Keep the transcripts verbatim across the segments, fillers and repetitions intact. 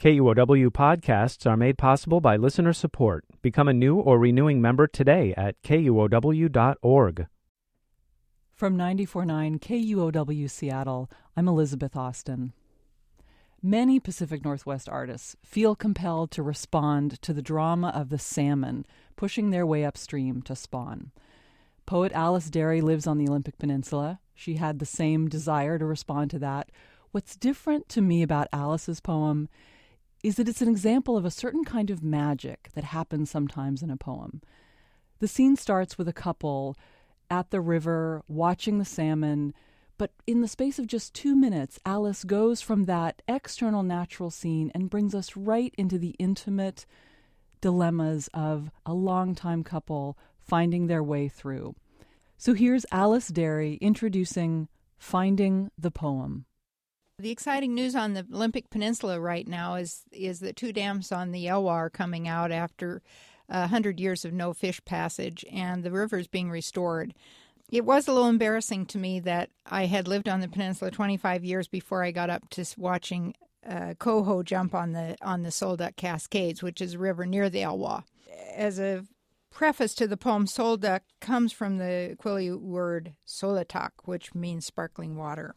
K U O W podcasts are made possible by listener support. Become a new or renewing member today at K U O W dot org. From ninety-four point nine K U O W Seattle, I'm Elizabeth Austin. Many Pacific Northwest artists feel compelled to respond to the drama of the salmon pushing their way upstream to spawn. Poet Alice Derry lives on the Olympic Peninsula. She had the same desire to respond to that. What's different to me about Alice's poem is that it's an example of a certain kind of magic that happens sometimes in a poem. The scene starts with a couple at the river watching the salmon, but in the space of just two minutes, Alice goes from that external natural scene and brings us right into the intimate dilemmas of a longtime couple finding their way through. So here's Alice Derry introducing Finding the Poem. The exciting news on the Olympic Peninsula right now is is that two dams on the Elwha are coming out after one hundred years of no fish passage, and the river is being restored. It was a little embarrassing to me that I had lived on the peninsula twenty-five years before I got up to watching uh, coho jump on the on the Solduck Cascades, which is a river near the Elwha. As a preface to the poem, Solduck comes from the Quillay word Solitak, which means sparkling water.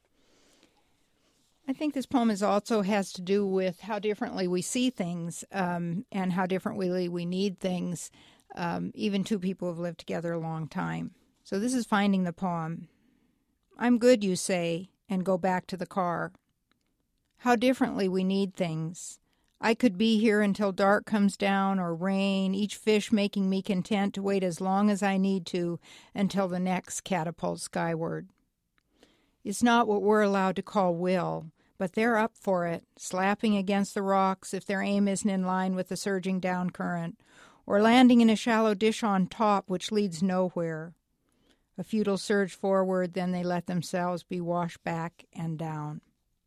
I think this poem is also has to do with how differently we see things um, and how differently we need things, um, even two people who have lived together a long time. So this is Finding the Poem. I'm good, you say, and go back to the car. How differently we need things. I could be here until dark comes down or rain, each fish making me content to wait as long as I need to until the next catapult skyward. It's not what we're allowed to call will, but they're up for it, slapping against the rocks if their aim isn't in line with the surging down current, or landing in a shallow dish on top which leads nowhere. A futile surge forward, then they let themselves be washed back and down.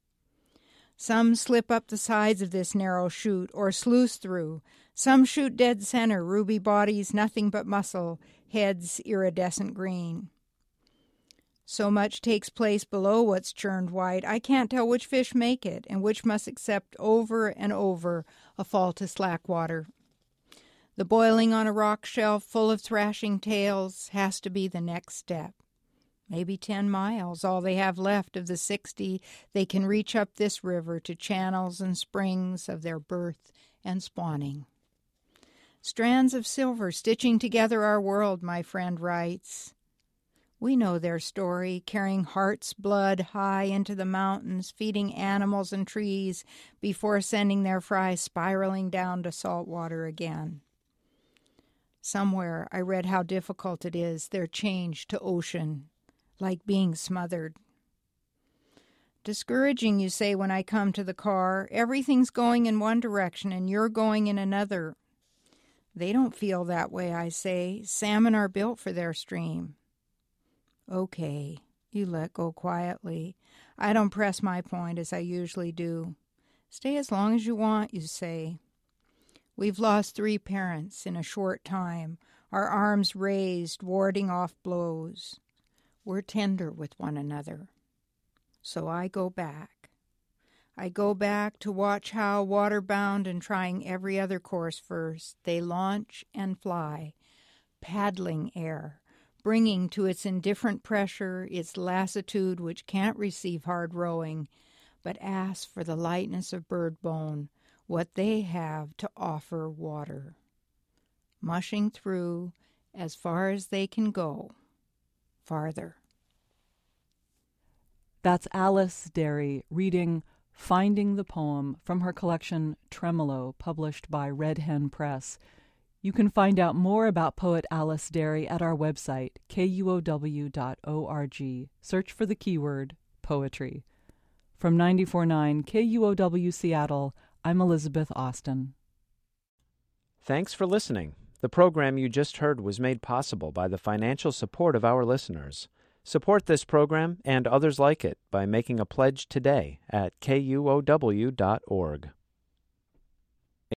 Some slip up the sides of this narrow chute or sluice through. Some shoot dead center, ruby bodies, nothing but muscle, heads iridescent green. So much takes place below what's churned white, I can't tell which fish make it and which must accept over and over a fall to slack water. The boiling on a rock shelf full of thrashing tails has to be the next step. Maybe ten miles, all they have left of the sixty they can reach up this river to channels and springs of their birth and spawning. Strands of silver stitching together our world, my friend writes. We know their story, carrying heart's blood high into the mountains, feeding animals and trees before sending their fry spiraling down to salt water again. Somewhere I read how difficult it is, their change to ocean, like being smothered. Discouraging, you say, when I come to the car. Everything's going in one direction and you're going in another. They don't feel that way, I say. Salmon are built for their stream. Okay, you let go quietly. I don't press my point as I usually do. Stay as long as you want, you say. We've lost three parents in a short time, our arms raised, warding off blows. We're tender with one another. So I go back. I go back to watch how, water-bound and trying every other course first, they launch and fly, paddling air, bringing to its indifferent pressure its lassitude which can't receive hard rowing, but asks for the lightness of bird bone, what they have to offer water. Mushing through as far as they can go, farther. That's Alice Derry reading Finding the Poem from her collection Tremolo, published by Red Hen Press. You can find out more about poet Alice Derry at our website, K U O W dot org. Search for the keyword poetry. From ninety-four point nine K U O W Seattle, I'm Elizabeth Austin. Thanks for listening. The program you just heard was made possible by the financial support of our listeners. Support this program and others like it by making a pledge today at K U O W dot org.